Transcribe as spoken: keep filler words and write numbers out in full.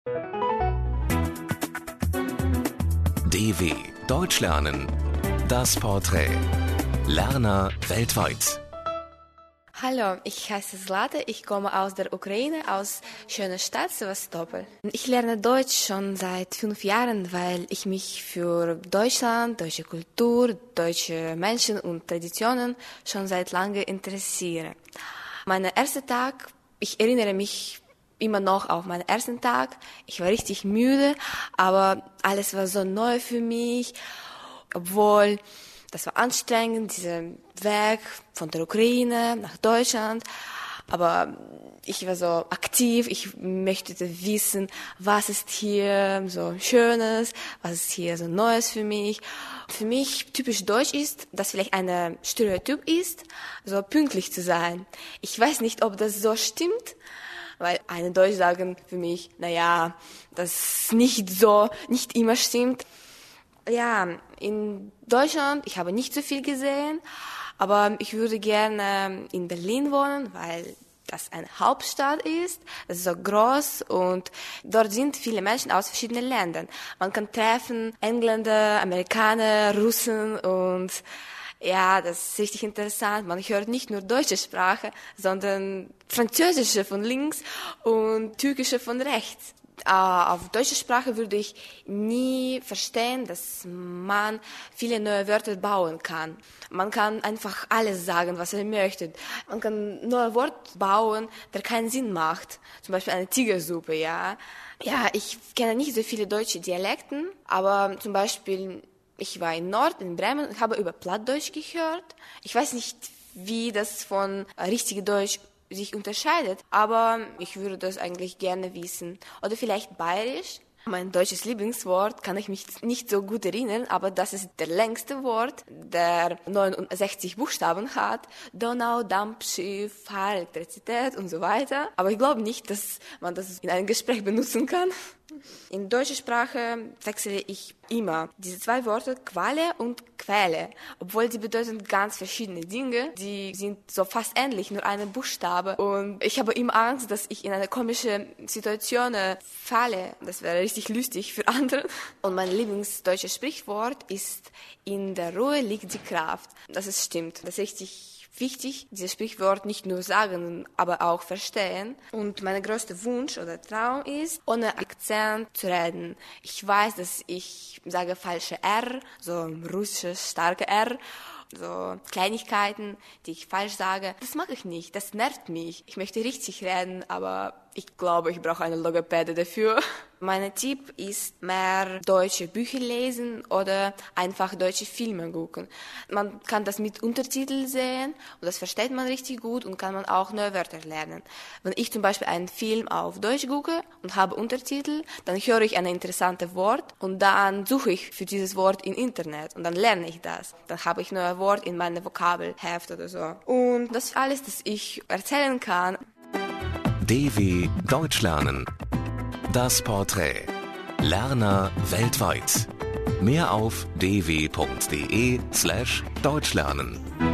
D W Deutsch lernen. Das Porträt. Lerner weltweit. Hallo, ich heiße Zlate, ich komme aus der Ukraine, aus schöner Stadt Sewastopol. Ich lerne Deutsch schon seit fünf Jahren, weil ich mich für Deutschland, deutsche Kultur, deutsche Menschen und Traditionen schon seit langem interessiere. Mein erster Tag, ich erinnere mich immer noch auf meinen ersten Tag. Ich war richtig müde, aber alles war so neu für mich, obwohl das war anstrengend, dieser Weg von der Ukraine nach Deutschland. Aber ich war so aktiv, ich möchte wissen, was ist hier so Schönes, was ist hier so Neues für mich. Für mich typisch deutsch ist, dass vielleicht ein Stereotyp ist, so pünktlich zu sein. Ich weiß nicht, ob das so stimmt, weil eine Deutsch sagen für mich, naja, das nicht so, nicht immer stimmt. Ja, in Deutschland, ich habe nicht so viel gesehen, aber ich würde gerne in Berlin wohnen, weil das eine Hauptstadt ist, das ist so groß und dort sind viele Menschen aus verschiedenen Ländern. Man kann treffen Engländer, Amerikaner, Russen und ja, das ist richtig interessant. Man hört nicht nur deutsche Sprache, sondern französische von links und türkische von rechts. Auf deutsche Sprache würde ich nie verstehen, dass man viele neue Wörter bauen kann. Man kann einfach alles sagen, was er möchte. Man kann neue Wort bauen, der keinen Sinn macht. Zum Beispiel eine Tigersuppe, ja. Ja, ich kenne nicht so viele deutsche Dialekten, aber zum Beispiel, ich war in Nord, in Bremen, und habe über Plattdeutsch gehört. Ich weiß nicht, wie das von richtigem Deutsch sich unterscheidet, aber ich würde das eigentlich gerne wissen. Oder vielleicht Bayerisch. Mein deutsches Lieblingswort kann ich mich nicht so gut erinnern, aber das ist der längste Wort, der neunundsechzig Buchstaben hat. Donau, Dampfschiff, Elektrizität und so weiter. Aber ich glaube nicht, dass man das in einem Gespräch benutzen kann. In deutscher Sprache wechsle ich immer diese zwei Worte Qualle und Quelle, obwohl sie bedeuten ganz verschiedene Dinge. Die sind so fast ähnlich, nur eine Buchstabe. Und ich habe immer Angst, dass ich in eine komische Situation falle. Das wäre richtig lustig für andere. Und mein Lieblingsdeutsches Sprichwort ist: In der Ruhe liegt die Kraft. Das ist stimmt. Das ist richtig wichtig, dieses Sprichwort nicht nur sagen, aber auch verstehen. Und mein größter Wunsch oder Traum ist, ohne Akzent zu reden. Ich weiß, dass ich sage falsche R, so russisches starke R, so Kleinigkeiten, die ich falsch sage. Das mache ich nicht, das nervt mich. Ich möchte richtig reden, aber ich glaube, ich brauche eine Logopäde dafür. Mein Tipp ist mehr deutsche Bücher lesen oder einfach deutsche Filme gucken. Man kann das mit Untertiteln sehen und das versteht man richtig gut und kann man auch neue Wörter lernen. Wenn ich zum Beispiel einen Film auf Deutsch gucke und habe Untertitel, dann höre ich ein interessantes Wort und dann suche ich für dieses Wort im Internet und dann lerne ich das. Dann habe ich neue Wort in meinem Vokabelheft oder so. Und das ist alles, das ich erzählen kann. D W Deutsch lernen. Das Porträt. Lerner weltweit. Mehr auf d w punkt d e slash deutsch lernen.